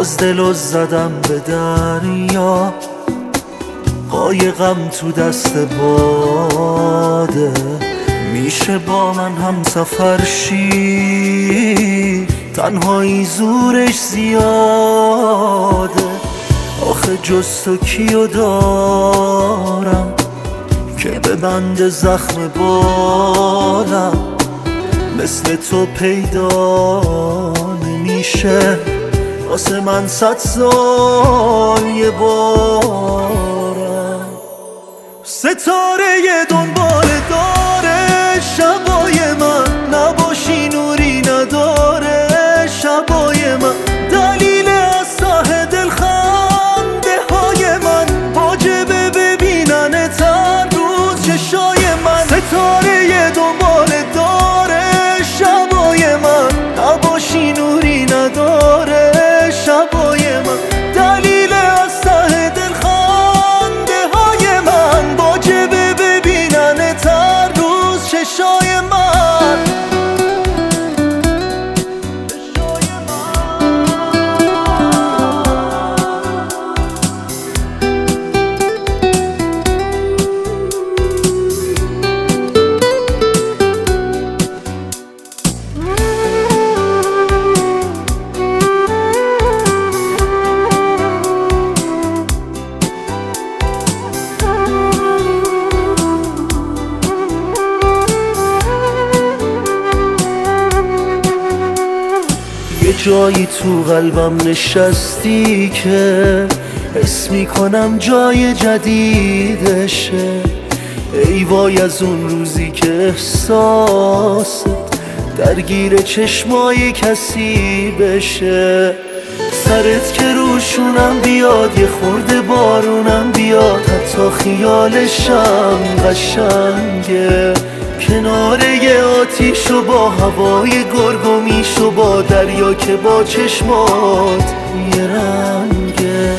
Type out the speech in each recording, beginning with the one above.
باز دلو زدم به دریا، قایقم تو دست باده. میشه با من هم سفر شی، تنهایی زورش زیاده. آخه جز تو کیو دارم که ببنده زخم بالم، مثل تو پیدا نمیشه واسه من 100 سال یه بارم. ستاره دنبال داره شبای من، نباشی نوری نداره شبای من. دلیل از ته دل خنده های من، واجبه ببیننت هر روز چشای من. ستاره دنبال داره شبای من، نباشی نوری نداره شبای من. دلیل از ته دل خنده های من، واجبه ببیننت هر روز چشای من. یه جایی تو قلبم نشستی که حس میکنم جای جدیدشه. ای وای از اون روزی که احساست درگیر چشمای کسی بشه. سرت که روشونم بیاد، یه خورده بارونم بیاد، حتی خیالشم قشنگه. کنار یه آتیش و با هوای گرگومیش و با دریا که با چشمات یه رنگه.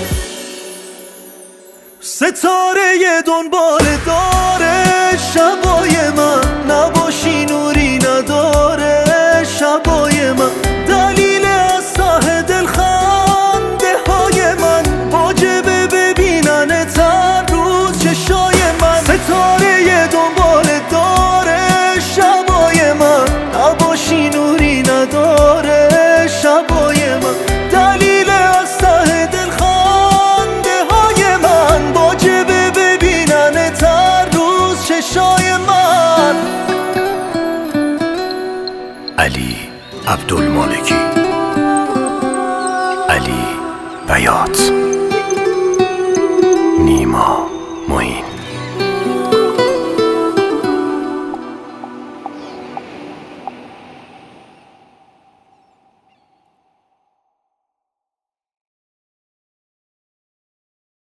ستاره دنبال داره شبای من، نباشی نوری نداره شبای من. دلیل از ته دل خنده های من، واجبه ببیننت هر روز چشای من. ستاره دنبال داره شبای من، نباشی نوری نداره شبای من. دلیل از ته دل خنده های من، واجبه ببیننت هر روز چشای من. علی عبدالمالکی، علی بیات، نیما معین.